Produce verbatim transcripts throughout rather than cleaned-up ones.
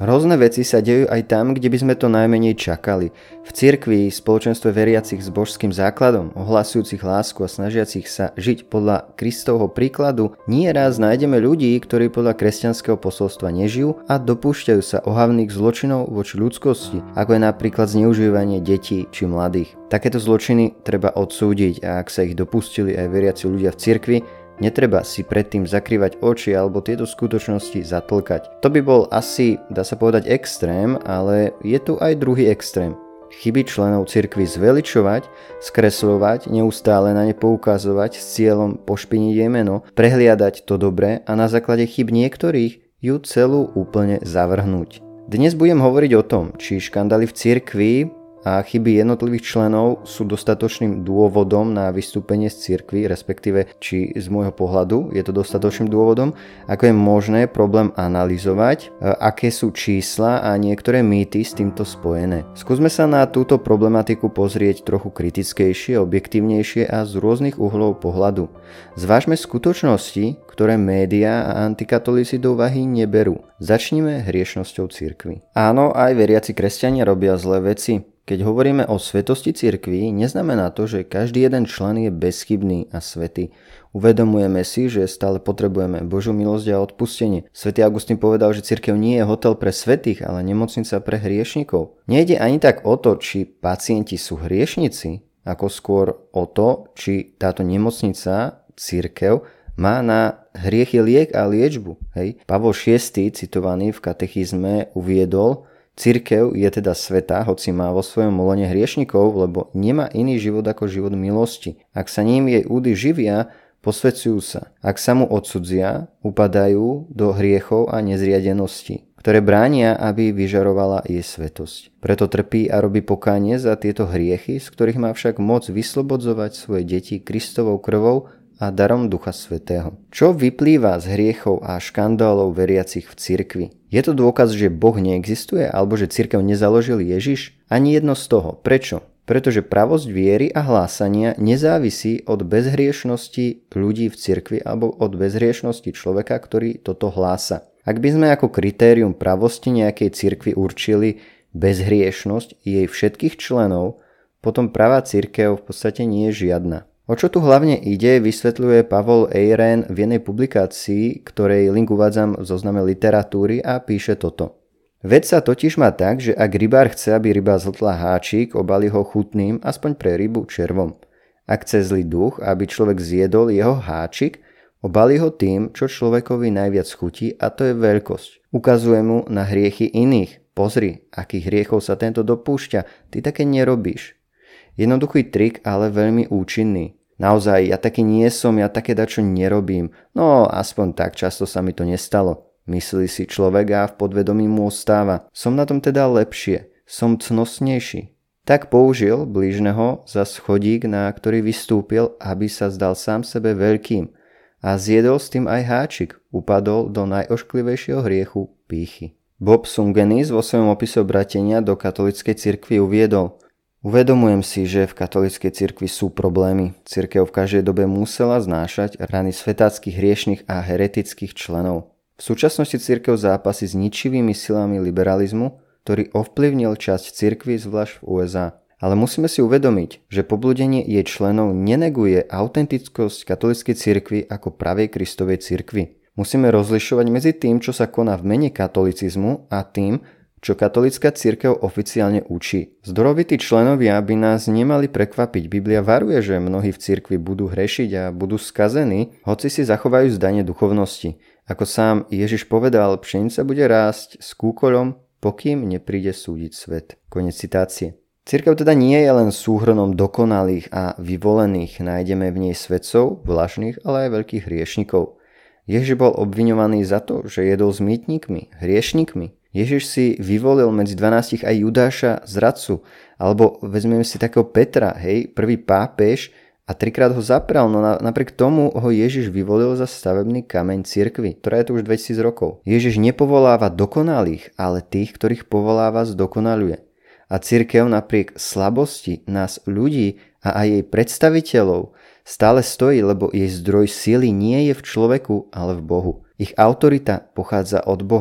Hrozné veci sa dejú aj tam, kde by sme to najmenej čakali. V cirkvi, spoločenstve veriacich s božským základom, ohlasujúcich lásku a snažiacich sa žiť podľa Kristovho príkladu, nie raz nájdeme ľudí, ktorí podľa kresťanského posolstva nežijú a dopúšťajú sa ohavných zločinov voči ľudskosti, ako je napríklad zneužívanie detí či mladých. Takéto zločiny treba odsúdiť a ak sa ich dopustili aj veriaci ľudia v cirkvi, netreba si predtým zakrývať oči alebo tieto skutočnosti zatlkať. To by bol asi, dá sa povedať, extrém, ale je tu aj druhý extrém. Chyby členov cirkvi zveličovať, skresľovať, neustále na ne poukazovať s cieľom pošpiniť jej meno, prehliadať to dobré a na základe chyb niektorých ju celú úplne zavrhnúť. Dnes budem hovoriť o tom, či škandály v cirkvi a chyby jednotlivých členov sú dostatočným dôvodom na vystúpenie z cirkvi, respektíve či z môjho pohľadu je to dostatočným dôvodom, ako je možné problém analyzovať, aké sú čísla a niektoré mýty s týmto spojené. Skúsme sa na túto problematiku pozrieť trochu kritickejšie, objektívnejšie a z rôznych uhlov pohľadu. Zvážme skutočnosti, ktoré médiá a antikatolíci do úvahy neberú. Začnime hriešnosťou cirkvi. Áno, aj veriaci kresťania robia zlé veci. Keď hovoríme o svetosti cirkvi, neznamená to, že každý jeden člen je bezchybný a svätý. Uvedomujeme si, že stále potrebujeme Božiu milosť a odpustenie. Svätý Augustín povedal, že cirkev nie je hotel pre svätých, ale nemocnica pre hriešnikov. Nejde ani tak o to, či pacienti sú hriešnici, ako skôr o to, či táto nemocnica, cirkev, má na hriechy liek a liečbu. Hej. Pavol šiesty, citovaný v katechizme, uviedol: cirkev je teda svätá, hoci má vo svojom lone hriešnikov, lebo nemá iný život ako život milosti. Ak sa ním jej údy živia, posväcujú sa. Ak sa mu odsudzia, upadajú do hriechov a nezriadenosti, ktoré bránia, aby vyžarovala jej svätosť. Preto trpí a robí pokánie za tieto hriechy, z ktorých má však moc vyslobodzovať svoje deti Kristovou krvou a darom Ducha Svätého. Čo vyplýva z hriechov a škandálov veriacich v cirkvi? Je to dôkaz, že Boh neexistuje alebo že cirkev nezaložil Ježiš? Ani jedno z toho. Prečo? Pretože pravosť viery a hlásania nezávisí od bezhriešnosti ľudí v cirkvi alebo od bezhriešnosti človeka, ktorý toto hlása. Ak by sme ako kritérium pravosti nejakej cirkvi určili bezhriešnosť jej všetkých členov, potom pravá cirkev v podstate nie je žiadna. O čo tu hlavne ide, vysvetľuje Pavol Eyren v jednej publikácii, ktorej link uvádzam v zozname literatúry a píše toto. Vec sa totiž má tak, že ak rybár chce, aby ryba zhltla háčik, obali ho chutným, aspoň pre rybu červom. Ak chce zlý duch, aby človek zjedol jeho háčik, obali ho tým, čo človekovi najviac chutí, a to je veľkosť. Ukazuje mu na hriechy iných. Pozri, akých hriechov sa tento dopúšťa, ty také nerobíš. Jednoduchý trik, ale veľmi účinný. Naozaj, ja taký nie som, ja také dačo nerobím. No, aspoň tak často sa mi to nestalo. Myslí si človek a v podvedomí mu ostáva. Som na tom teda lepšie, som cnostnejší. Tak použil blížneho za schodík, na ktorý vystúpil, aby sa zdal sám sebe veľkým. A zjedol s tým aj háčik, upadol do najošklivejšieho hriechu pýchy. Bob Sungenis vo svojom opise obratenia do katolíckej cirkvi uviedol: Uvedomujem si, že v katolíckej cirkvi sú problémy. Cirkev v každej dobe musela znášať rany svätáckych hriešnych a heretických členov. V súčasnosti cirkev zápasí s ničivými silami liberalizmu, ktorý ovplyvnil časť cirkvi zvlášť v ú es á. Ale musíme si uvedomiť, že poblúdenie jej členov neneguje autentickosť katolíckej cirkvi ako pravej Kristovej cirkvi. Musíme rozlišovať medzi tým, čo sa koná v mene katolicizmu, a tým, čo katolícka cirkev oficiálne učí. Zdorovití členovia by nás nemali prekvapiť. Biblia varuje, že mnohí v cirkvi budú hrešiť a budú skazení, hoci si zachovajú zdanie duchovnosti. Ako sám Ježiš povedal, pšenica bude rásť s kúkoľom, pokým nepríde súdiť svet. Konec citácie. Cirkev teda nie je len súhrnom dokonalých a vyvolených. Nájdeme v nej svetcov, vlažných, ale aj veľkých hriešnikov. Ježiš bol obviňovaný za to, že jedol s mýtnikmi, hriešnikmi. Ježiš si vyvolil medzi dvanástich aj Judáša, zradcu, alebo vezmeme si takého Petra, hej, prvý pápež, a trikrát ho zapral, no napriek tomu ho Ježiš vyvolil za stavebný kameň cirkvi, ktorá je tu už dvetisíc rokov. Ježiš nepovoláva dokonalých, ale tých, ktorých povoláva, zdokonaľuje. A cirkev napriek slabosti nás ľudí a aj jej predstaviteľov stále stojí, lebo jej zdroj sily nie je v človeku, ale v Bohu. Ich autorita pochádza od Boha.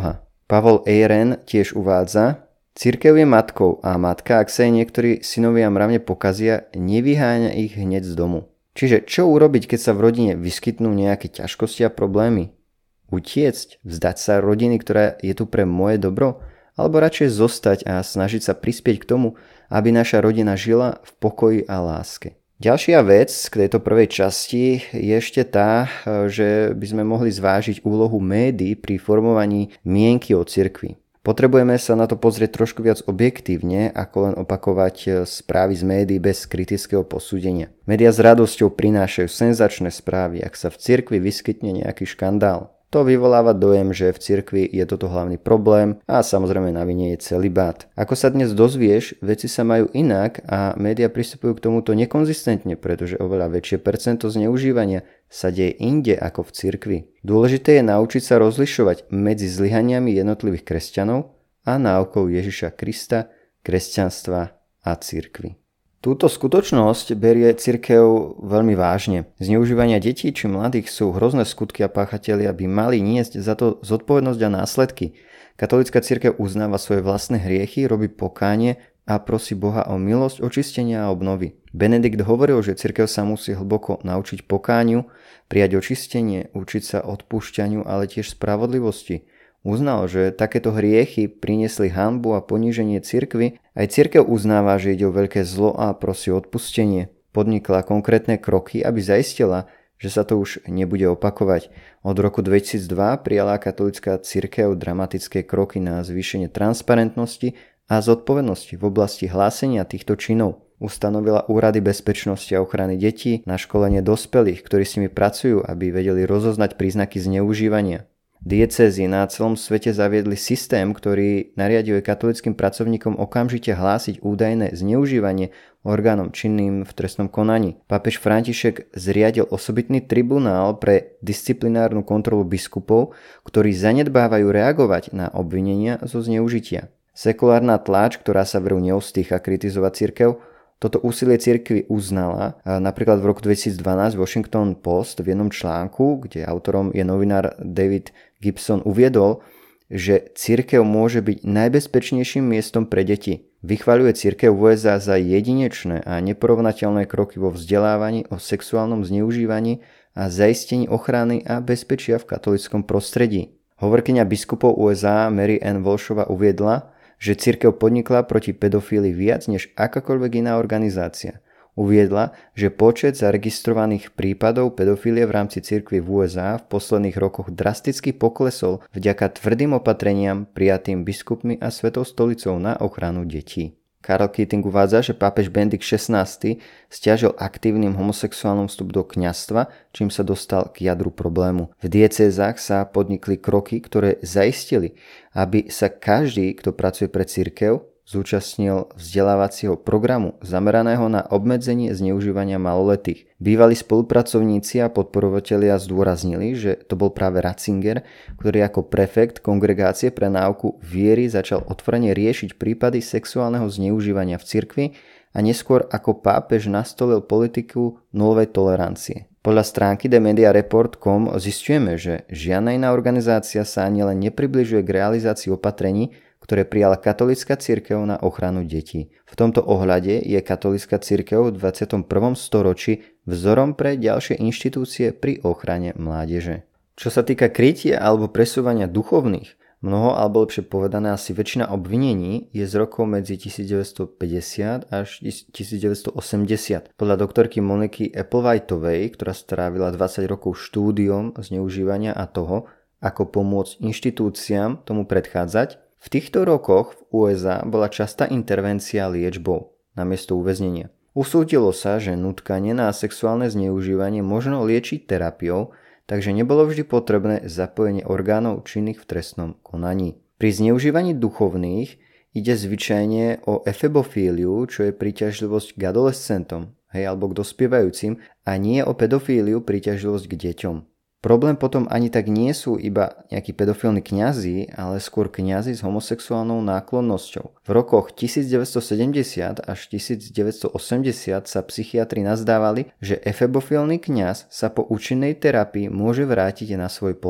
Pavol Eyren tiež uvádza: cirkev je matkou a matka, ak sa jej niektorí synovia mravne pokazia, nevyháňa ich hneď z domu. Čiže čo urobiť, keď sa v rodine vyskytnú nejaké ťažkosti a problémy? Utiecť? Vzdať sa rodiny, ktorá je tu pre moje dobro? Alebo radšej zostať a snažiť sa prispieť k tomu, aby naša rodina žila v pokoji a láske? Ďalšia vec k tejto prvej časti je ešte tá, že by sme mohli zvážiť úlohu médií pri formovaní mienky o cirkvi. Potrebujeme sa na to pozrieť trošku viac objektívne, ako len opakovať správy z médií bez kritického posúdenia. Média s radosťou prinášajú senzačné správy, ak sa v cirkvi vyskytne nejaký škandál. To vyvoláva dojem, že v cirkvi je toto hlavný problém a samozrejme na vine je celibát. Ako sa dnes dozvieš, veci sa majú inak a médiá pristupujú k tomuto nekonzistentne, pretože oveľa väčšie percento zneužívania sa deje inde ako v cirkvi. Dôležité je naučiť sa rozlišovať medzi zlyhaniami jednotlivých kresťanov a náukou Ježiša Krista, kresťanstva a cirkvi. Túto skutočnosť berie cirkev veľmi vážne. Zneužívania detí či mladých sú hrozné skutky a páchatelia by mali niesť za to zodpovednosť a následky. Katolícka cirkev uznáva svoje vlastné hriechy, robí pokánie a prosí Boha o milosť, očistenia a obnovy. Benedikt hovoril, že cirkev sa musí hlboko naučiť pokániu, prijať očistenie, učiť sa odpúšťaniu, ale tiež spravodlivosti. Uznal, že takéto hriechy priniesli hanbu a poníženie cirkvi. Aj cirkev uznáva, že ide o veľké zlo a prosí o odpustenie. Podnikla konkrétne kroky, aby zaistila, že sa to už nebude opakovať. Od roku dvetisícdva prijala katolícka cirkev dramatické kroky na zvýšenie transparentnosti a zodpovednosti v oblasti hlásenia týchto činov. Ustanovila úrady bezpečnosti a ochrany detí, na školenie dospelých, ktorí s nimi pracujú, aby vedeli rozoznať príznaky zneužívania. Diecézy na celom svete zaviedli systém, ktorý nariaďuje katolíckym pracovníkom okamžite hlásiť údajné zneužívanie orgánom činným v trestnom konaní. Pápež František zriadil osobitný tribunál pre disciplinárnu kontrolu biskupov, ktorí zanedbávajú reagovať na obvinenia zo zneužitia. Sekulárna tlač, ktorá sa veru neostýcha kritizovať cirkev, toto úsilie cirkvi uznala. Napríklad v roku dvetisícdvanásť Washington Post v jednom článku, kde autorom je novinár David Gibson, uviedol, že cirkev môže byť najbezpečnejším miestom pre deti. Vychvaľuje cirkev v ú es á za jedinečné a neporovnateľné kroky vo vzdelávaní o sexuálnom zneužívaní a zaistení ochrany a bezpečia v katolíckom prostredí. Hovorkyňa biskupov ú es á Mary Ann Walshová uviedla, že cirkev podnikla proti pedofílii viac než akákoľvek iná organizácia. Uviedla, že počet zaregistrovaných prípadov pedofílie v rámci cirkvi v ú es á v posledných rokoch drasticky poklesol vďaka tvrdým opatreniam prijatým biskupmi a Svetou stolicou na ochranu detí. Karl Keating uvádza, že pápež Benedikt šestnásty stiažil aktívnym homosexuálnom vstup do kňazstva, čím sa dostal k jadru problému. V diecézach sa podnikli kroky, ktoré zaistili, aby sa každý, kto pracuje pre cirkev, zúčastnil vzdelávacieho programu zameraného na obmedzenie zneužívania maloletých. Bývalí spolupracovníci a podporovatelia zdôraznili, že to bol práve Ratzinger, ktorý ako prefekt kongregácie pre náuku viery začal otvorene riešiť prípady sexuálneho zneužívania v cirkvi a neskôr ako pápež nastolil politiku nulovej tolerancie. Podľa stránky the media report bodka com zisťujeme, že žiadna iná organizácia sa ani len nepribližuje k realizácii opatrení, ktoré prijala katolícka cirkev na ochranu detí. V tomto ohľade je katolícka cirkev v dvadsiatom prvom storočí vzorom pre ďalšie inštitúcie pri ochrane mládeže. Čo sa týka krytia alebo presúvania duchovných, mnoho, alebo lepšie povedané asi väčšina obvinení je z rokov medzi devätnásťstopäťdesiat až devätnásťstoosemdesiat. Podľa doktorky Moniky Applewhitovej, ktorá strávila dvadsať rokov štúdiom zneužívania a toho, ako pomôcť inštitúciám tomu predchádzať, v týchto rokoch v ú es á bola častá intervencia liečbou namiesto uväznenia. Usúdilo sa, že nutkanie na sexuálne zneužívanie možno liečiť terapiou, takže nebolo vždy potrebné zapojenie orgánov činných v trestnom konaní. Pri zneužívaní duchovných ide zvyčajne o efebofíliu, čo je príťažlivosť k adolescentom, hej, alebo k dospievajúcim, a nie o pedofíliu, príťažlivosť k deťom. Problém potom ani tak nie sú iba nejakí pedofilní kňazi, ale skôr kňazi s homosexuálnou náklonnosťou. V rokoch devätnásťstosedemdesiat až devätnásťstoosemdesiat sa psychiatri nazdávali, že efebofilný kňaz sa po účinnej terapii môže vrátiť na svoj post.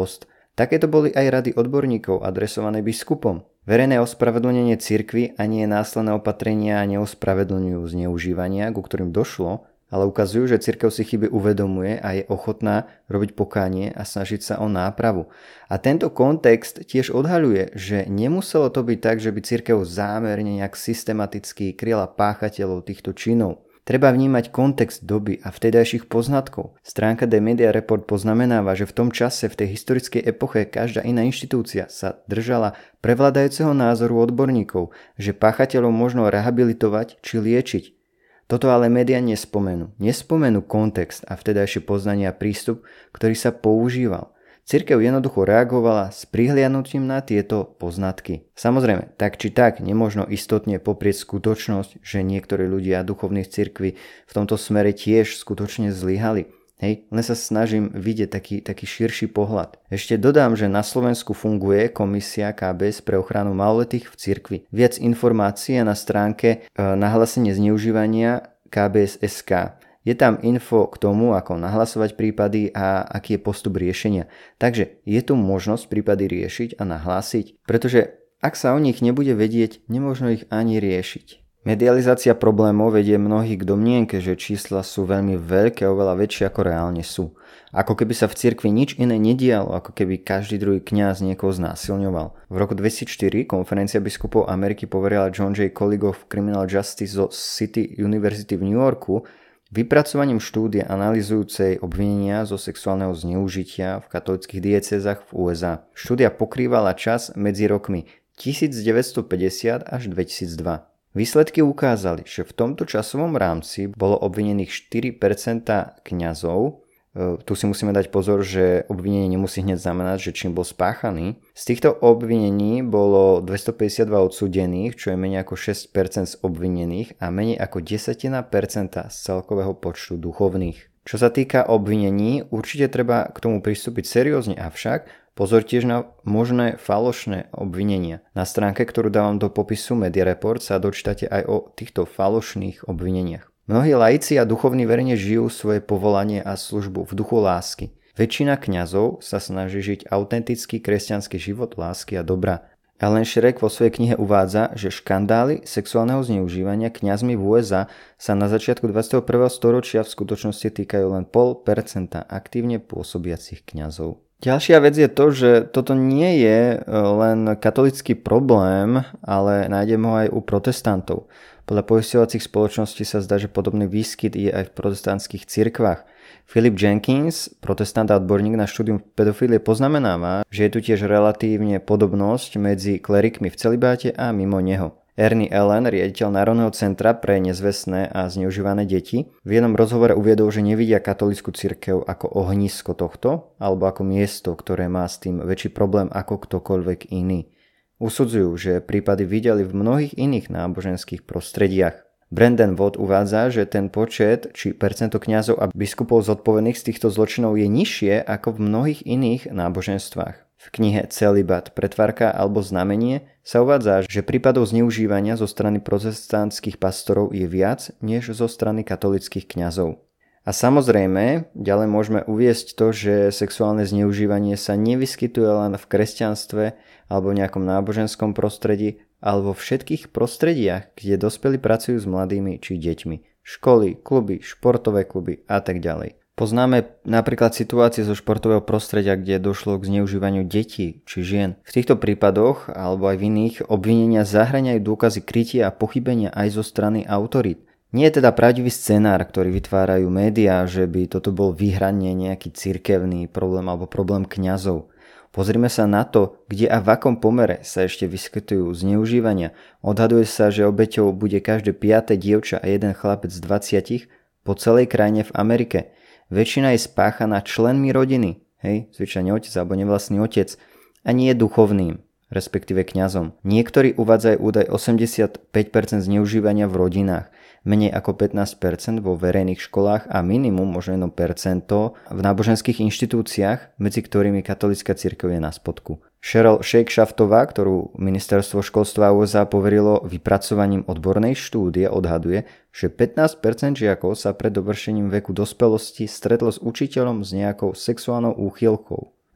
Takéto boli aj rady odborníkov adresované biskupom. Verejné ospravedlnenie cirkvi ani následné opatrenia neospravedlňujú zneužívania, ku ktorým došlo, ale ukazujú, že cirkev si chyby uvedomuje a je ochotná robiť pokánie a snažiť sa o nápravu. A tento kontext tiež odhaľuje, že nemuselo to byť tak, že by cirkev zámerne nejak systematicky kryla páchateľov týchto činov. Treba vnímať kontext doby a vtedajších poznatkov. Stránka The Media Report poznamenáva, že v tom čase, v tej historickej epoche, každá iná inštitúcia sa držala prevládajúceho názoru odborníkov, že páchateľov možno rehabilitovať či liečiť. Toto ale médiá nespomenú. Nespomenú kontext a vtedajšie poznanie a prístup, ktorý sa používal. Cirkev jednoducho reagovala s prihliadnutím na tieto poznatky. Samozrejme, tak či tak nemožno istotne poprieť skutočnosť, že niektorí ľudia duchovných cirkví v tomto smere tiež skutočne zlyhali. Hej, len sa snažím vidieť taký, taký širší pohľad. Ešte dodám, že na Slovensku funguje komisia ká bé es pre ochranu maloletých v cirkvi. Viac informácií na stránke e, nahlásenie zneužívania ká bé es bodka es ká. Je tam info k tomu, ako nahlasovať prípady a aký je postup riešenia. Takže je tu možnosť prípady riešiť a nahlásiť, pretože ak sa o nich nebude vedieť, nemožno ich ani riešiť. Medializácia problémov vedie mnohých k domnienke, že čísla sú veľmi veľké, oveľa väčšie ako reálne sú. Ako keby sa v cirkvi nič iné nedialo, ako keby každý druhý kňaz niekoho znásilňoval. V roku dvetisícštyri konferencia biskupov Ameriky poverila John J. Colleague of Criminal Justice zo City University v New Yorku vypracovaním štúdie analyzujúcej obvinenia zo sexuálneho zneužitia v katolíckych diecézach v ú es á. Štúdia pokrývala čas medzi rokmi devätnásťstopäťdesiat až dvetisícdva. Výsledky ukázali, že v tomto časovom rámci bolo obvinených štyri percentá kňazov. Tu si musíme dať pozor, že obvinenie nemusí hneď znamenať, že čím bol spáchaný. Z týchto obvinení bolo dvestopäťdesiatdva odsúdených, čo je menej ako šesť percent z obvinených a menej ako desatina percenta z celkového počtu duchovných. Čo sa týka obvinení, určite treba k tomu pristúpiť seriózne, avšak pozor tiež na možné falošné obvinenia. Na stránke, ktorú dávam do popisu Media Report, sa dočítate aj o týchto falošných obvineniach. Mnohí laici a duchovní verne žijú svoje povolanie a službu v duchu lásky. Väčšina kňazov sa snaží žiť autentický kresťanský život lásky a dobra. Alan Shrek vo svojej knihe uvádza, že škandály sexuálneho zneužívania kňazmi v ú es á sa na začiatku dvadsiateho prvého storočia v skutočnosti týkajú len nula celá päť percenta aktívne pôsobiacich kňazov. Ďalšia vec je to, že toto nie je len katolícky problém, ale nájdeme ho aj u protestantov. Podľa poisťovacích spoločností sa zdá, že podobný výskyt je aj v protestantských cirkvách. Philip Jenkins, protestant a odborník na štúdium pedofílie, poznamenáva, že je tu tiež relatívne podobnosť medzi klerikmi v celibáte a mimo neho. Ernie Allen, riaditeľ Národného centra pre nezvestné a zneužívané deti, v jednom rozhovore uviedol, že nevidia katolícku cirkev ako ohnisko tohto, alebo ako miesto, ktoré má s tým väčší problém ako ktokoľvek iný. Usudzujú, že prípady videli v mnohých iných náboženských prostrediach. Brandon Watt uvádza, že ten počet či percento kňazov a biskupov zodpovedných z týchto zločinov je nižšie ako v mnohých iných náboženstvách. V knihe Celibat, pretvárka alebo znamenie sa uvádza, že prípadov zneužívania zo strany protestantských pastorov je viac než zo strany katolíckych kňazov. A samozrejme, ďalej môžeme uviesť to, že sexuálne zneužívanie sa nevyskytuje len v kresťanstve alebo v nejakom náboženskom prostredí, ale vo všetkých prostrediach, kde dospelí pracujú s mladými či deťmi. Školy, kluby, športové kluby a tak ďalej. Poznáme napríklad situácie zo športového prostredia, kde došlo k zneužívaniu detí či žien. V týchto prípadoch alebo aj v iných obvinenia zahŕňajú dôkazy krytia a pochybenia aj zo strany autorít. Nie je teda pravdivý scenár, ktorý vytvárajú médiá, že by toto bol výhradne nejaký cirkevný problém alebo problém kňazov. Pozrime sa na to, kde a v akom pomere sa ešte vyskytujú zneužívania. Odhaduje sa, že obeťou bude každé piate dievča a jeden chlapec z dvadsiatich po celej krajine v Amerike. Väčšina je spáchaná členmi rodiny, hej, zvyčajne otec alebo nevlastný otec, a nie duchovným, respektíve kňazom. Niektorí uvádzajú údaj osemdesiatpäť percent zneužívania v rodinách, menej ako pätnásť percent vo verejných školách a minimum, možno jedno percento v náboženských inštitúciách, medzi ktorými katolícka cirkev je na spodku. Cheryl Shakeshaftová, ktorú ministerstvo školstva ú es á poverilo vypracovaním odbornej štúdie, odhaduje, že pätnásť percent žiakov sa pred dovršením veku dospelosti stretlo s učiteľom s nejakou sexuálnou úchylkou.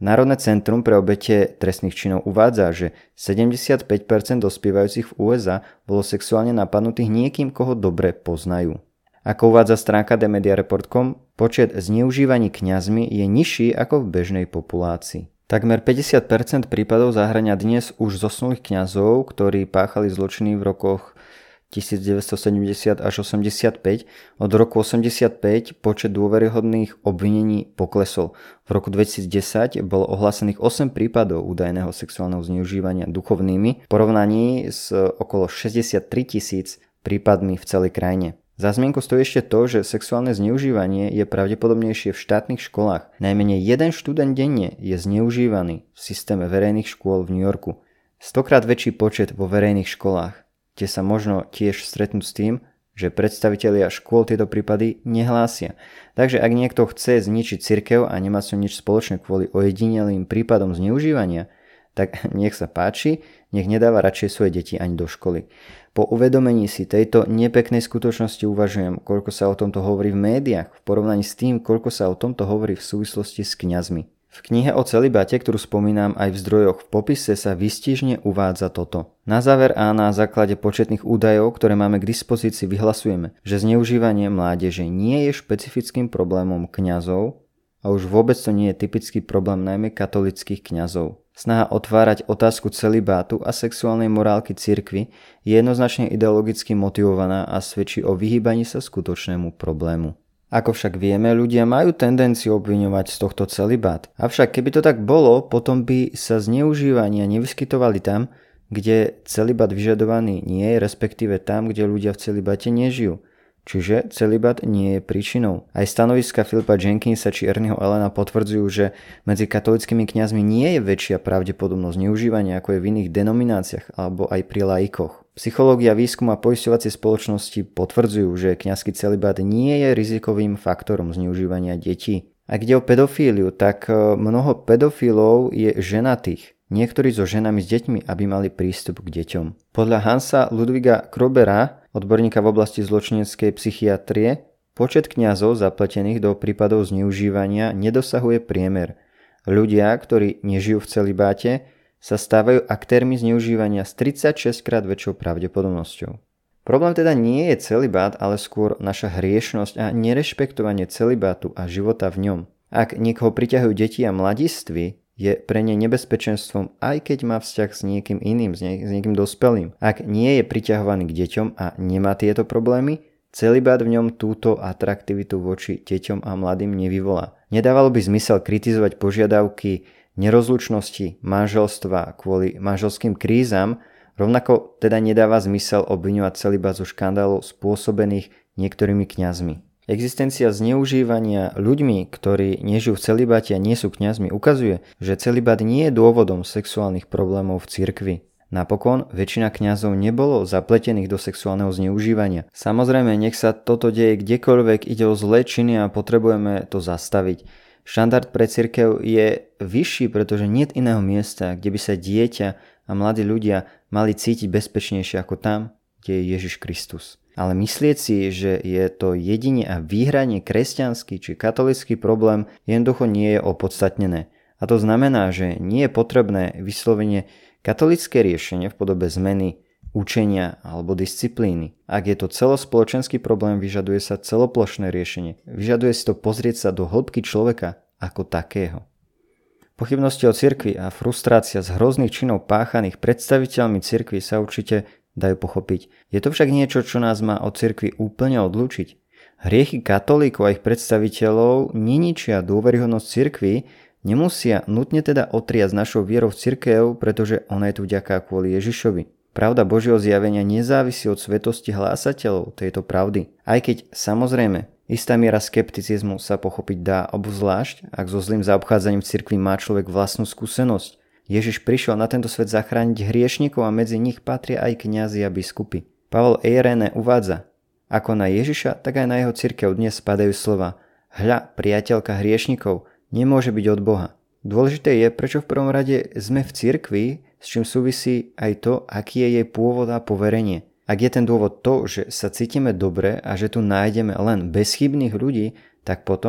Národné centrum pre obete trestných činov uvádza, že sedemdesiatpäť percent dospievajúcich v ú es á bolo sexuálne napadnutých niekým, koho dobre poznajú. Ako uvádza stránka the media report bodka com, počet zneužívaní kňazmi je nižší ako v bežnej populácii. Takmer päťdesiat percent prípadov zahŕňa dnes už zosnulých kňazov, ktorí páchali zločiny v rokoch devätnásťsedemdesiat až osemdesiatpäť. Od roku osemdesiatpäť počet dôveryhodných obvinení poklesol. V roku dvetisícdesať bolo ohlásených osem prípadov údajného sexuálneho zneužívania duchovnými v porovnaní s okolo šesťdesiattri tisíc prípadmi v celej krajine. Za zmienku stojí ešte to, že sexuálne zneužívanie je pravdepodobnejšie v štátnych školách. Najmenej jeden študent denne je zneužívaný v systéme verejných škôl v New Yorku. Stokrát väčší počet vo verejných školách, kde sa možno tiež stretnúť s tým, že predstavitelia škôl tieto prípady nehlásia. Takže ak niekto chce zničiť cirkev a nemá s ňou nič spoločné kvôli ojedinelým prípadom zneužívania, tak nech sa páči, nech nedáva radšej svoje deti ani do školy. Po uvedomení si tejto nepeknej skutočnosti uvažujem, koľko sa o tomto hovorí v médiách, v porovnaní s tým, koľko sa o tomto hovorí v súvislosti s kňazmi. V knihe o celibáte, ktorú spomínam aj v zdrojoch v popise, sa výstižne uvádza toto. Na záver a na základe početných údajov, ktoré máme k dispozícii, vyhlasujeme, že zneužívanie mládeže nie je špecifickým problémom kňazov a už vôbec to nie je typický problém najmä katolických kňazov. Snaha otvárať otázku celibátu a sexuálnej morálky cirkvi je jednoznačne ideologicky motivovaná a svedčí o vyhýbaní sa skutočnému problému. Ako však vieme, ľudia majú tendenciu obviňovať z tohto celibát. Avšak keby to tak bolo, potom by sa zneužívania nevyskytovali tam, kde celibát vyžadovaný nie je, respektíve tam, kde ľudia v celibáte nežijú. Čiže celibát nie je príčinou. Aj stanoviska Philipa Jenkinsa či Ernieho Allena potvrdzujú, že medzi katolíckymi kňazmi nie je väčšia pravdepodobnosť zneužívania ako je v iných denomináciách alebo aj pri laikoch. Psychológia, výskum a poisťovacie spoločnosti potvrdzujú, že kňazský celibát nie je rizikovým faktorom zneužívania detí. Ak ide o pedofíliu, tak mnoho pedofilov je ženatých. Niektorí so ženami s deťmi, aby mali prístup k deťom. Podľa Hansa Ludwiga Krobera, odborníka v oblasti zločineckej psychiatrie, počet kňazov zapletených do prípadov zneužívania nedosahuje priemer. Ľudia, ktorí nežijú v celibáte, sa stávajú aktérmi zneužívania s tridsaťšesť krát väčšou pravdepodobnosťou. Problém teda nie je celibát, ale skôr naša hriešnosť a nerešpektovanie celibátu a života v ňom. Ak niekoho priťahujú deti a mladiství, je pre ne nebezpečenstvom, aj keď má vzťah s niekým iným, s, nie, s niekým dospelým. Ak nie je priťahovaný k deťom a nemá tieto problémy, celibát v ňom túto atraktivitu voči deťom a mladým nevyvolá. Nedávalo by zmysel kritizovať požiadavky nerozlučnosti manželstva kvôli manželským krízam, rovnako teda nedáva zmysel obviňovať celibát zo škandálov spôsobených niektorými kňazmi. Existencia zneužívania ľuďmi, ktorí nežijú v celibáte a nie sú kňazmi, ukazuje, že celibát nie je dôvodom sexuálnych problémov v cirkvi. Napokon väčšina kňazov nebolo zapletených do sexuálneho zneužívania. Samozrejme, nech sa toto deje kdekoľvek, ide o zlé činy a potrebujeme to zastaviť. Štandard pre cirkev je vyšší, pretože nie je iného miesta, kde by sa dieťa a mladí ľudia mali cítiť bezpečnejšie ako tam, kde je Ježiš Kristus. Ale myslieť si, že je to jedine a výhradne kresťanský či katolícky problém, jednoducho nie je opodstatnené. A to znamená, že nie je potrebné vyslovene katolícke riešenie v podobe zmeny učenia alebo disciplíny. Ak je to celospoločenský problém, vyžaduje sa celoplošné riešenie. Vyžaduje si to pozrieť sa do hĺbky človeka ako takého. Pochybnosti o cirkvi a frustrácia z hrozných činov páchaných predstaviteľmi cirkvi sa určite dajú pochopiť. Je to však niečo, čo nás má od cirkvi úplne odlúčiť. Hriechy katolíkov a ich predstaviteľov neničia dôveryhodnosť cirkvi, nemusia nutne teda otriať s našou vierou v cirkev, pretože ona je tu vďaka kvôli Ježišovi. Pravda Božieho zjavenia nezávisí od svetosti hlásateľov tejto pravdy. Aj keď samozrejme istá miera skepticizmu sa pochopiť dá, obzvlášť ak so zlým zaobchádzaním v cirkvi má človek vlastnú skúsenosť. Ježiš prišiel na tento svet zachrániť hriešnikov a medzi nich patria aj kňazi a biskupy. Pavol Eyre uvádza, ako na Ježiša, tak aj na jeho cirkev dnes spadajú slova: Hľa, priateľka hriešnikov, nemôže byť od Boha. Dôležité je, prečo v prvom rade sme v cirkvi, s čím súvisí aj to, aký je jej pôvod a poverenie. Ak je ten dôvod to, že sa cítime dobre a že tu nájdeme len bezchybných ľudí, tak potom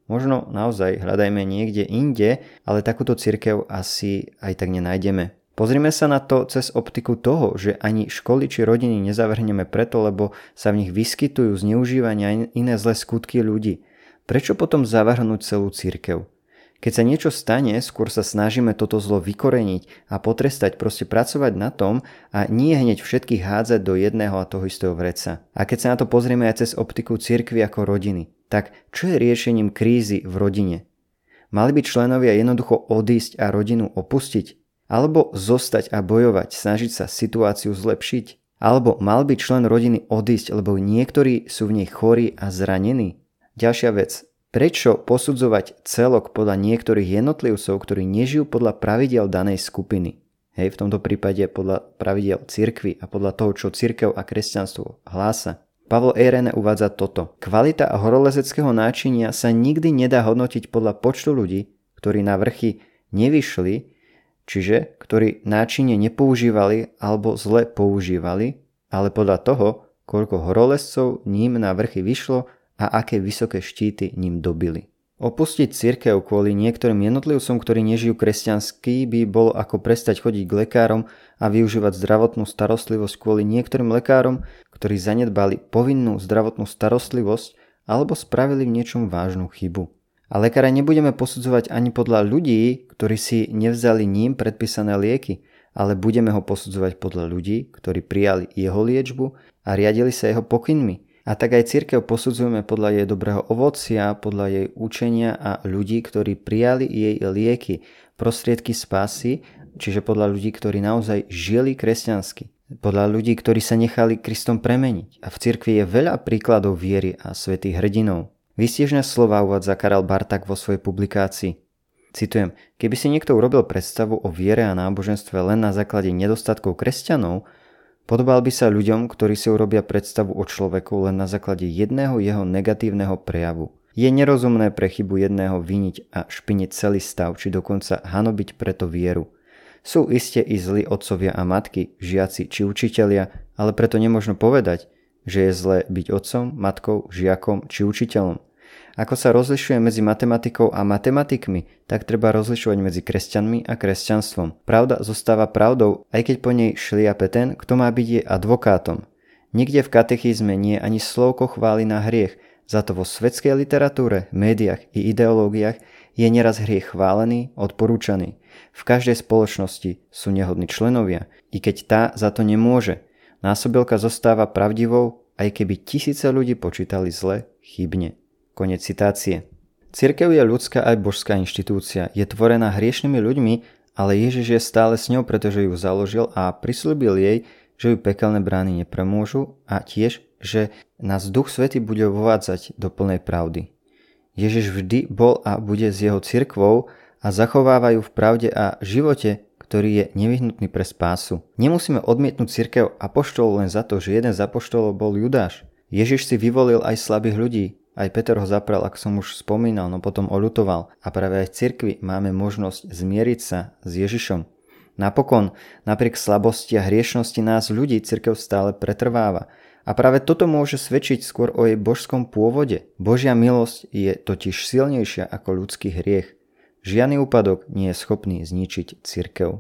Možno naozaj hľadajme niekde inde, ale takúto cirkev asi aj tak nenájdeme. Pozrime sa na to cez optiku toho, že ani školy či rodiny nezavrhneme preto, lebo sa v nich vyskytujú zneužívania a iné zlé skutky ľudí. Prečo potom zavrhnúť celú cirkev? Keď sa niečo stane, skôr sa snažíme toto zlo vykoreniť a potrestať, proste pracovať na tom a nie hneď všetkých hádzať do jedného a toho istého vreca. A keď sa na to pozrieme aj cez optiku cirkvi ako rodiny, tak čo je riešením krízy v rodine? Mali by členovia jednoducho odísť a rodinu opustiť? Alebo zostať a bojovať, snažiť sa situáciu zlepšiť? Alebo mal by člen rodiny odísť, lebo niektorí sú v nej chorí a zranení? Ďalšia vec. Prečo posudzovať celok podľa niektorých jednotlivcov, ktorí nežijú podľa pravidiel danej skupiny? Hej, v tomto prípade podľa pravidiel cirkvi a podľa toho, čo cirkev a kresťanstvo hlása. Pavol Eyre uvádza toto. Kvalita horolezeckého náčinia sa nikdy nedá hodnotiť podľa počtu ľudí, ktorí na vrchy nevyšli, čiže ktorí náčinie nepoužívali alebo zle používali, ale podľa toho, koľko horolezcov ním na vrchy vyšlo a aké vysoké štíty ním dobili. Opustiť cirkev kvôli niektorým jednotlivcom, ktorí nežijú kresťansky, by bolo ako prestať chodiť k lekárom a využívať zdravotnú starostlivosť kvôli niektorým lekárom, ktorí zanedbali povinnú zdravotnú starostlivosť alebo spravili v niečom vážnu chybu. A lekára nebudeme posudzovať ani podľa ľudí, ktorí si nevzali ním predpísané lieky, ale budeme ho posudzovať podľa ľudí, ktorí prijali jeho liečbu a riadili sa jeho pokynmi. A tak aj cirkev posudzujeme podľa jej dobrého ovocia, podľa jej učenia a ľudí, ktorí prijali jej lieky, prostriedky spásy, čiže podľa ľudí, ktorí naozaj žili kresťansky. Podľa ľudí, ktorí sa nechali Kristom premeniť. A v cirkvi je veľa príkladov viery a svätých hrdinov. Výstižné slova uvádza Karel Barták vo svojej publikácii. Citujem, keby si niekto urobil predstavu o viere a náboženstve len na základe nedostatkov kresťanov, podobal by sa ľuďom, ktorí si urobia predstavu o človeku len na základe jedného jeho negatívneho prejavu. Je nerozumné pre chybu jedného viniť a špiniť celý stav, či dokonca hanobiť preto vieru. Sú iste i zlí otcovia a matky, žiaci či učitelia, ale preto nemožno povedať, že je zlé byť otcom, matkou, žiakom či učiteľom. Ako sa rozlišuje medzi matematikou a matematikmi, tak treba rozlišovať medzi kresťanmi a kresťanstvom. Pravda zostáva pravdou, aj keď po nej šliape ten, kto má byť jej advokátom. Nikde v katechizme nie je ani slovko chvály na hriech, za to vo svetskej literatúre, médiách i ideológiách je neraz hriech chválený, odporúčaný. V každej spoločnosti sú nehodní členovia, i keď tá za to nemôže. Násobilka zostáva pravdivou, aj keby tisíce ľudí počítali zle, chybne. Konec citácie. Cirkev je ľudská aj božská inštitúcia. Je tvorená hriešnými ľuďmi, ale Ježiš je stále s ňou, pretože ju založil a prisľúbil jej, že ju pekelné brány nepremôžu a tiež, že nás Duch Svätý bude vovádzať do plnej pravdy. Ježiš vždy bol a bude s jeho cirkvou a zachovávajú v pravde a živote, ktorý je nevyhnutný pre spásu. Nemusíme odmietnúť cirkev apoštolov len za to, že jeden z apoštolov bol Judáš. Ježiš si vyvolil aj slabých ľudí. Aj Peter ho zapral, ako som už spomínal, no potom oľutoval. A práve aj v cirkvi máme možnosť zmieriť sa s Ježišom. Napokon, napriek slabosti a hriešnosti nás ľudí, cirkev stále pretrváva. A práve toto môže svedčiť skôr o jej božskom pôvode. Božia milosť je totiž silnejšia ako ľudský hriech. Žiadny úpadok nie je schopný zničiť cirkev.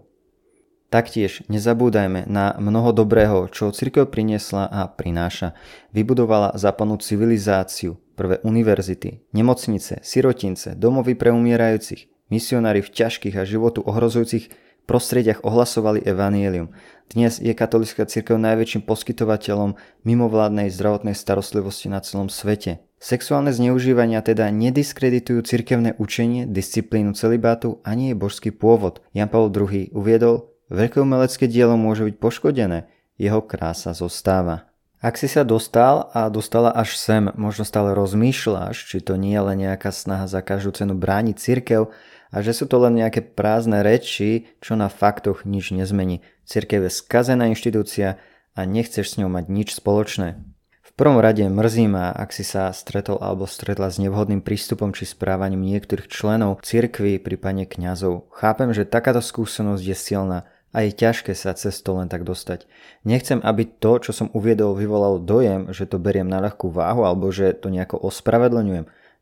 Taktiež nezabúdajme na mnoho dobrého, čo cirkev priniesla a prináša. Vybudovala západnú civilizáciu, prvé univerzity, nemocnice, sirotince, domovy pre umierajúcich. Misionári v ťažkých a životu ohrozujúcich prostrediach ohlasovali evanjelium. Dnes je katolícka cirkev najväčším poskytovateľom mimovládnej zdravotnej starostlivosti na celom svete. Sexuálne zneužívania teda nediskreditujú cirkevné učenie, disciplínu celibátu ani jej božský pôvod. Jan Pavol druhý uviedol, veľké umelecké dielo môže byť poškodené, jeho krása zostáva. Ak si sa dostal a dostala až sem, možno stále rozmýšľaš, či to nie je len nejaká snaha za každú cenu brániť cirkev a že sú to len nejaké prázdne reči, čo na faktoch nič nezmení. Cirkev je skazená inštitúcia a nechceš s ňou mať nič spoločné. V prvom rade mrzí ma, ak si sa stretol alebo stretla s nevhodným prístupom či správaním niektorých členov cirkvi, prípadne kňazov. Chápem, že takáto skúsenosť je silná a je ťažké sa cez to len tak dostať. Nechcem, aby to, čo som uviedol, vyvolalo dojem, že to beriem na ľahkú váhu alebo že to nejako ospravedlňujem.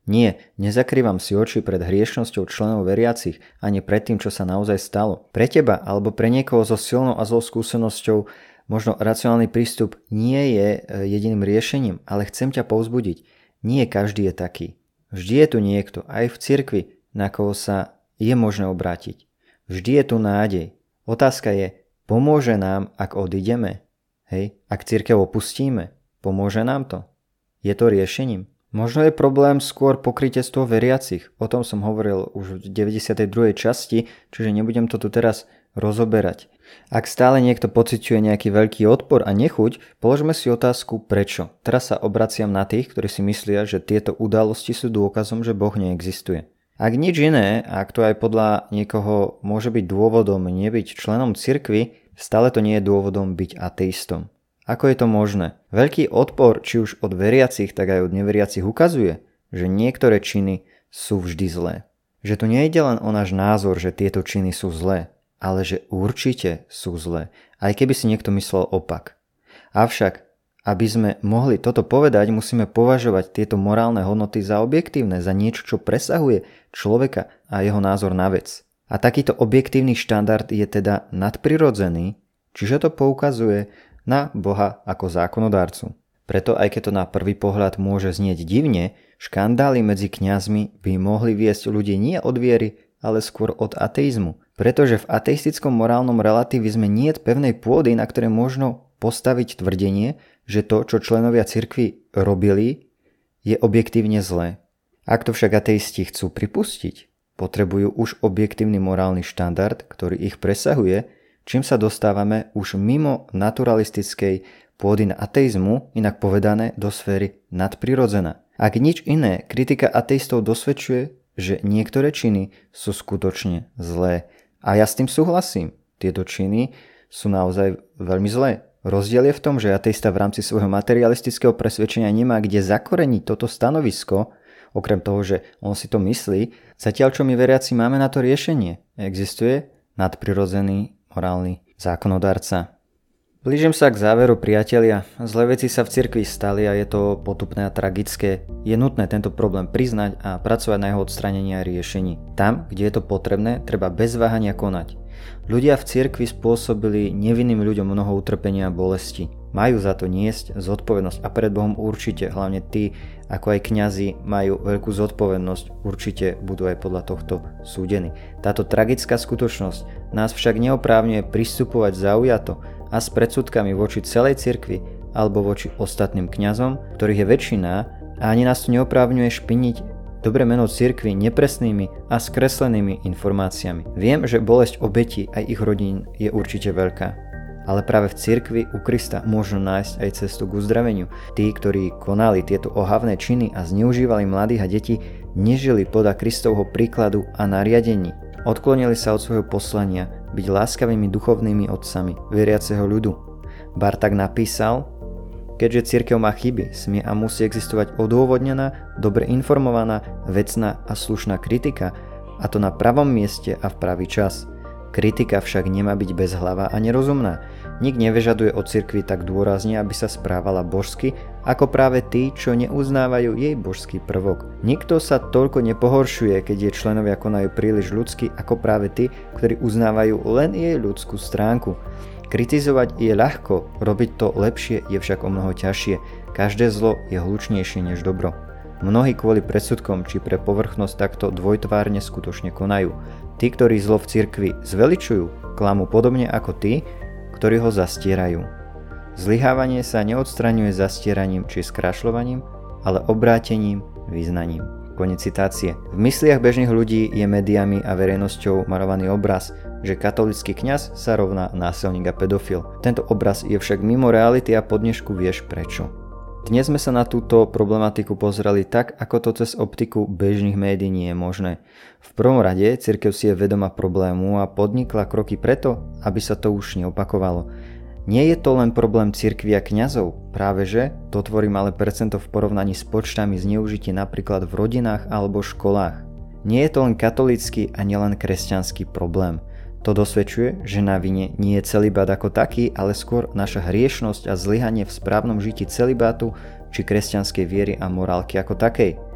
Nie, nezakrývam si oči pred hriešnosťou členov veriacich ani pred tým, čo sa naozaj stalo. Pre teba alebo pre niekoho so silnou a zlou skúsenosťou možno racionálny prístup nie je jediným riešením, ale chcem ťa povzbudiť. Nie každý je taký. Vždy je tu niekto, aj v cirkvi, na koho sa je možné obrátiť. Vždy je tu nádej. Otázka je, pomôže nám, ak odídeme? Hej, ak cirkev opustíme, pomôže nám to? Je to riešením? Možno je problém skôr pokrytectvo veriacich. O tom som hovoril už v deväťdesiatej druhej časti, čiže nebudem to tu teraz rozoberať. Ak stále niekto pociťuje nejaký veľký odpor a nechuť, položme si otázku prečo. Teraz sa obraciam na tých, ktorí si myslia, že tieto udalosti sú dôkazom, že Boh neexistuje. Ak nič iné, a ak to aj podľa niekoho môže byť dôvodom nebyť členom cirkvi, stále to nie je dôvodom byť ateistom. Ako je to možné? Veľký odpor, či už od veriacich, tak aj od neveriacich ukazuje, že niektoré činy sú vždy zlé. Že tu nejde len o náš názor, že tieto činy sú zlé, ale že určite sú zlé, aj keby si niekto myslel opak. Avšak, aby sme mohli toto povedať, musíme považovať tieto morálne hodnoty za objektívne, za niečo, čo presahuje človeka a jeho názor na vec. A takýto objektívny štandard je teda nadprirodzený, čiže to poukazuje na Boha ako zákonodárcu. Preto aj keď to na prvý pohľad môže znieť divne, škandály medzi kňazmi by mohli viesť ľudí nie od viery, ale skôr od ateizmu. Pretože v ateistickom morálnom relativizme nie je pevnej pôdy, na ktoré možno postaviť tvrdenie, že to, čo členovia cirkvi robili, je objektívne zlé. Ak to však ateisti chcú pripustiť, potrebujú už objektívny morálny štandard, ktorý ich presahuje, čím sa dostávame už mimo naturalistickej pôdy ateizmu, inak povedané do sféry nadprirodzená. Ak nič iné, kritika ateistov dosvedčuje, že niektoré činy sú skutočne zlé. A ja s tým súhlasím. Tieto činy sú naozaj veľmi zlé. Rozdiel je v tom, že ateista v rámci svojho materialistického presvedčenia nemá kde zakoreniť toto stanovisko, okrem toho, že on si to myslí, zatiaľ čo my veriaci máme na to riešenie. Existuje nadprirodzený morálny zákonodárca. Blížim sa k záveru, priatelia. Zlé veci sa v cirkvi stali a je to potupné a tragické. Je nutné tento problém priznať a pracovať na jeho odstránení a riešení. Tam, kde je to potrebné, treba bez váhania konať. Ľudia v cirkvi spôsobili nevinným ľuďom mnoho utrpenia a bolesti. Majú za to niesť zodpovednosť a pred Bohom určite, hlavne tí, ako aj kňazi, majú veľkú zodpovednosť, určite budú aj podľa tohto súdení. Táto tragická skutočnosť nás však neoprávňuje pristupovať zaujato a s predsudkami voči celej cirkvi alebo voči ostatným kňazom, ktorých je väčšina, a ani nás to neoprávňuje špiniť dobré meno cirkvi nepresnými a skreslenými informáciami. Viem, že bolesť obetí aj ich rodín je určite veľká. Ale práve v cirkvi u Krista môžu nájsť aj cestu k uzdraveniu. Tí, ktorí konali tieto ohavné činy a zneužívali mladých a detí, nežili podľa Kristovho príkladu a nariadení. Odklonili sa od svojho poslania byť láskavými duchovnými otcami veriaceho ľudu. Bartak napísal: keďže cirkev má chyby, smie a musí existovať odôvodnená, dobre informovaná, vecná a slušná kritika, a to na pravom mieste a v pravý čas. Kritika však nemá byť bezhlavá a nerozumná. Nik nevyžaduje od cirkvi tak dôrazne, aby sa správala božsky, ako práve tí, čo neuznávajú jej božský prvok. Nikto sa toľko nepohoršuje, keď jej členovia konajú príliš ľudsky, ako práve tí, ktorí uznávajú len jej ľudskú stránku. Kritizovať je ľahko, robiť to lepšie je však o mnoho ťažšie. Každé zlo je hlučnejšie než dobro. Mnohí kvôli predsudkom či pre povrchnosť takto dvojtvárne skutočne konajú. Tí, ktorí zlo v cirkvi zveličujú, klamú podobne ako tí, ktorí ho zastierajú. Zlyhávanie sa neodstraňuje zastieraním či skrašľovaním, ale obrátením, vyznaním. Koniec citácie. V mysliach bežných ľudí je médiami a verejnosťou malovaný obraz, že katolícky kňaz sa rovná násilník a pedofil. Tento obraz je však mimo reality a po dnešku vieš prečo. Dnes sme sa na túto problematiku pozreli tak, ako to cez optiku bežných médií nie je možné. V prvom rade cirkev si je vedomá problému a podnikla kroky preto, aby sa to už neopakovalo. Nie je to len problém cirkvi a kňazov, práve že to tvorí malé percento v porovnaní s počtami zneužití napríklad v rodinách alebo školách. Nie je to len katolícky a nielen kresťanský problém. To dosvedčuje, že na vine nie je celibát ako taký, ale skôr naša hriešnosť a zlyhanie v správnom žití celibátu či kresťanskej viery a morálky ako takej.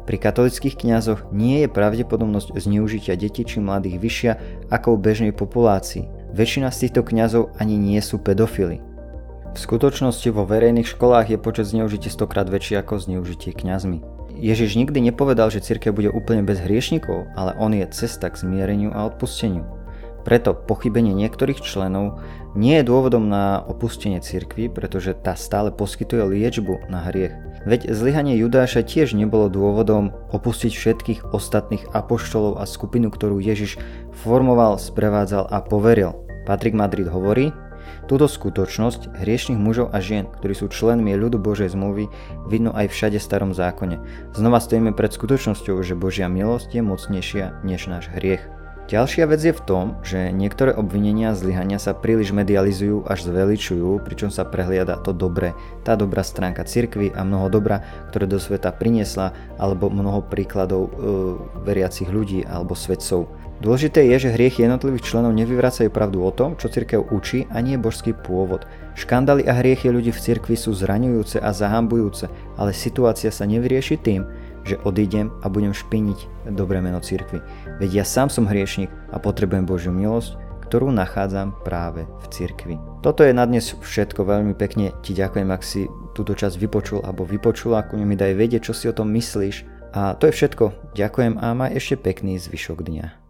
Pri katolických kňazoch nie je pravdepodobnosť zneužitia detí či mladých vyššia ako v bežnej populácii. Väčšina z týchto kňazov ani nie sú pedofili. V skutočnosti vo verejných školách je počet zneužití stokrát väčší ako zneužitie kňazmi. Ježiš nikdy nepovedal, že cirkev bude úplne bez hriešnikov, ale on je cesta k zmiereniu a odpusteniu. Preto pochybenie niektorých členov nie je dôvodom na opustenie cirkvi, pretože tá stále poskytuje liečbu na hriech. Veď zlyhanie Judáša tiež nebolo dôvodom opustiť všetkých ostatných apoštolov a skupinu, ktorú Ježiš formoval, sprevádzal a poveril. Patrick Madrid hovorí: túto skutočnosť hriešnych mužov a žien, ktorí sú členmi ľudu Božej zmluvy, vidno aj všade v starom zákone. Znova stojíme pred skutočnosťou, že Božia milosť je mocnejšia než náš hriech. Ďalšia vec je v tom, že niektoré obvinenia a zlyhania sa príliš medializujú až zveličujú, pričom sa prehliada to dobré, tá dobrá stránka cirkvi a mnoho dobra, ktoré do sveta priniesla, alebo mnoho príkladov e, veriacich ľudí alebo svedcov. Dôležité je, že hriechy jednotlivých členov nevyvracajú pravdu o tom, čo cirkev učí, a nie božský pôvod. Škandály a hriechy ľudí v cirkvi sú zraňujúce a zahambujúce, ale situácia sa nevyrieši tým, že odídem a budem špiniť dobré meno cirkvi. Veď ja sám som hriešnik a potrebujem Božiu milosť, ktorú nachádzam práve v cirkvi. Toto je na dnes všetko. Veľmi pekne ti ďakujem, ak si túto časť vypočul alebo vypočula, ako mi daj vedieť, čo si o tom myslíš. A to je všetko. Ďakujem a maj ešte pekný zvyšok dňa.